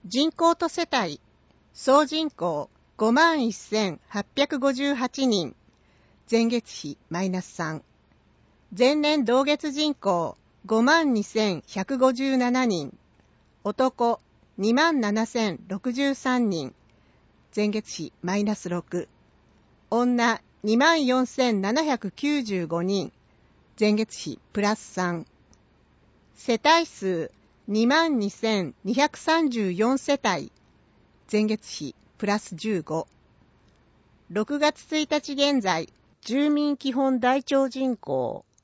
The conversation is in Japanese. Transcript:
人口と世帯、総人口 51,858 人、前月比マイナス3。前年同月人口 52,157 人、男 27,063 人、前月比マイナス6。女 24,795 人、前月比プラス3。世帯数 22,234 世帯、前月比プラス15。6月1日現在、住民基本台帳人口